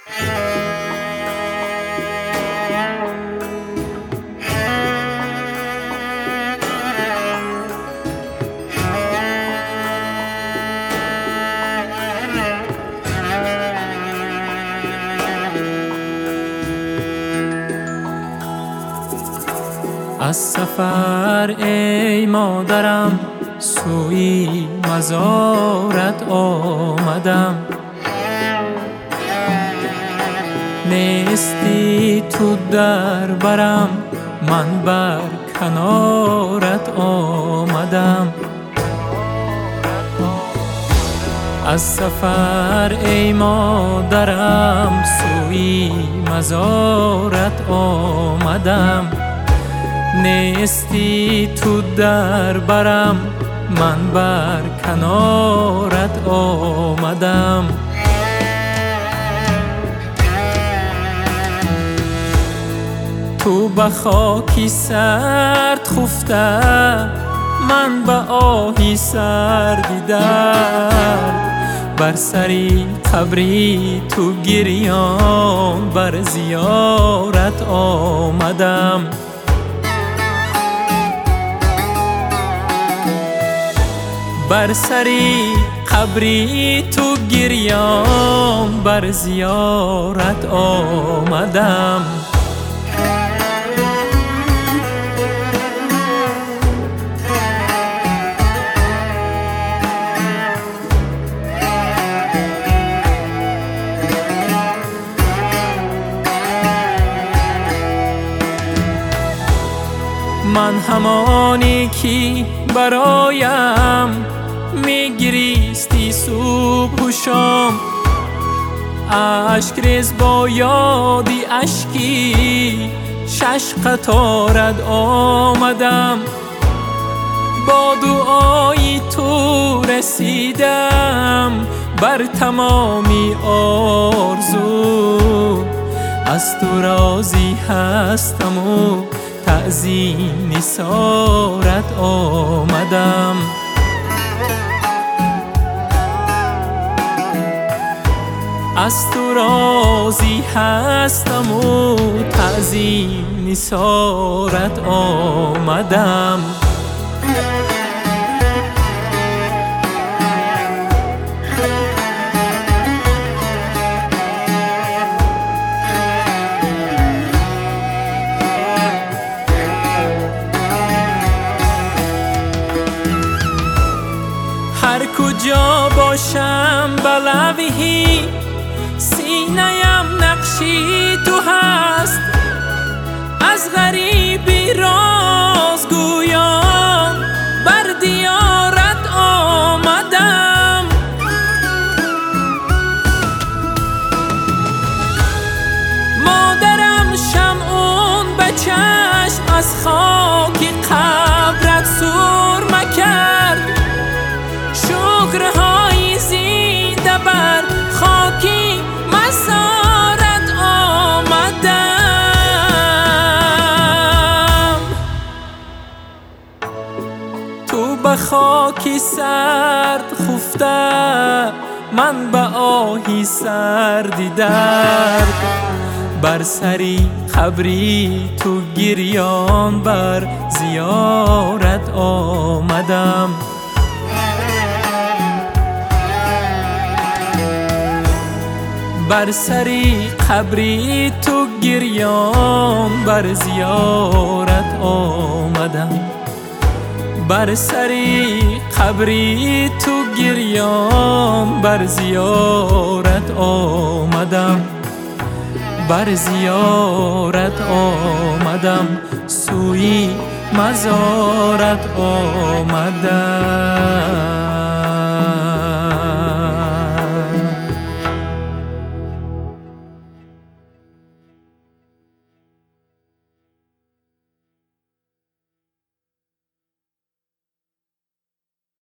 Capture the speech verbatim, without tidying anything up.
از سفر ای مادرم سوی مزارت آمدم، نیستی تو در برم، من بر کنارت آمدم. از سفر ای مادرم سوی مزارت آمدم، نیستی تو در برم، من بر کنارت آمدم. تو به خاکی سرد خفته، من به آهی سردی درد، بر سری قبری تو گریان بر زیارت آمدم. بر سری قبری تو گریان بر زیارت آمدم. من همانی که برایم میگریستی صبح و شام، اشک ریز با یادی اشکی شش قطارت آمدم. با دعای تو رسیدم بر تمامی آرزو، از تو راضی هستم و تعظیم نثارت آمدم. از تو راضی هستم و تعظیم نثارت آمدم. هر کجا باشم بلوی سینه‌ام نقشی تو هست، از غریبی راز گویان بر دیارت آمدم. مادرم شمعون به چشم از خاک قبرت سرمه کرد، شکرهای زیده بر خاکی مزارت آمدم. تو به خاکی سرد خفته، من به آهی سردی درد، بر سری قبری تو گریان بر زیارت آمدم. بر سری قبری تو گریان بر زیارت آمدم. بر سری قبری تو گریان بر زیارت آمدم. بر زیارت آمدم، سوی مزارت آمدم.